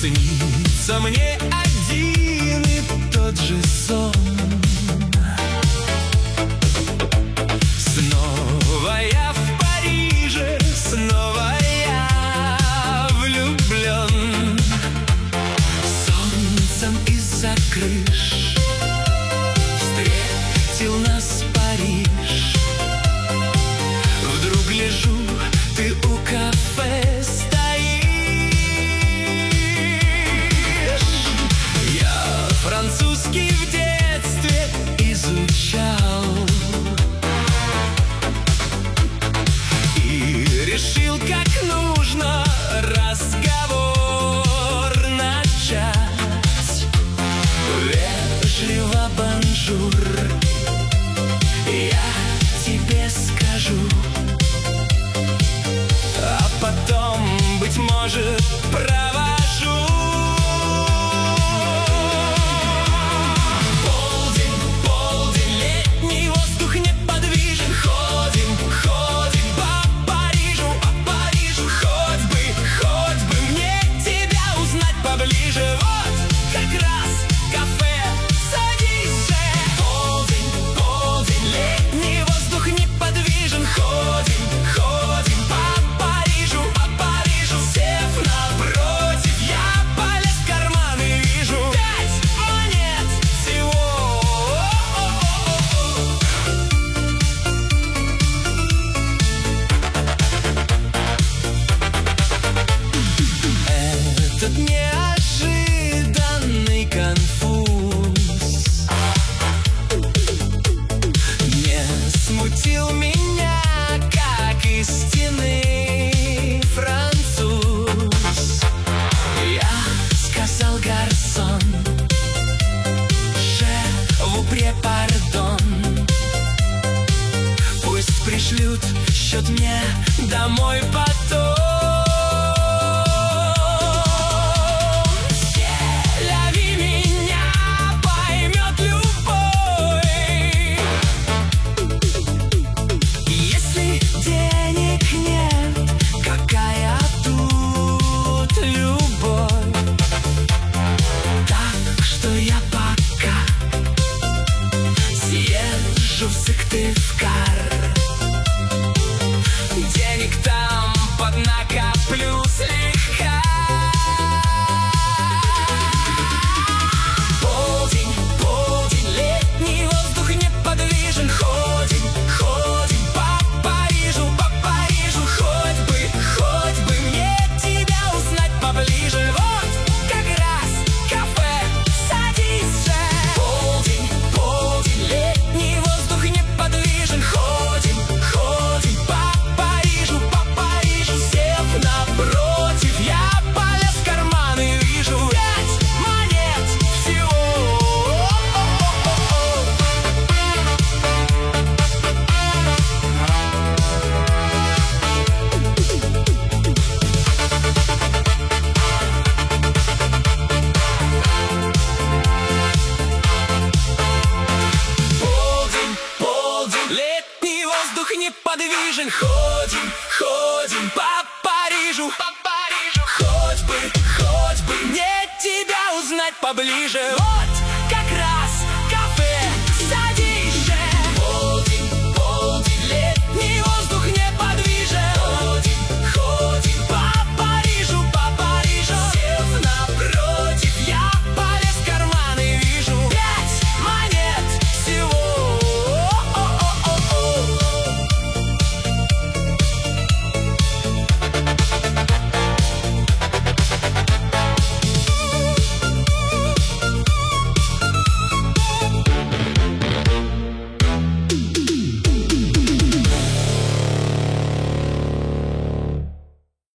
Снится мне один и тот же сон. Снова я в Париже, снова я влюблен. Солнцем из-за крыш встретил нас Париж. Вдруг гляжу, ты у кафе стоишь. Я французский в детстве изучал и решил, как нужно разговор начать. Вежливо бонжур, я тебе скажу, а потом, быть может, провожу. Полдень, летний воздух неподвижен. Ходим по Парижу, хоть бы мне тебя узнать поближе. Вот как раз кафе, садись же. Полдень, летний воздух неподвижен. Ходим по Парижу, сев напротив, я полез в карман и вижу 5 монет всего. Этот неожиданный конфуз не смутил меня, как истинный француз. Я сказал: гарсон, je vous prie pardon. Пусть пришлют счет мне домой потом. Селяви меня поймет любой. Если денег нет, какая тут любовь? Так что я пока съезжу в Сыктывкар. Денег там поднакоплю слегка. Полдень, летний воздух неподвижен. Ходим по Парижу, хоть бы мне тебя узнать поближе. Вот как раз кафе, садись же. Полдень, летний воздух неподвижен. Ходим по Парижу, сев напротив, я полез в карман и вижу 5 монет всего. Полдень, летний воздух неподвижен. Ходим по Парижу, хоть бы мне тебя узнать поближе. Вот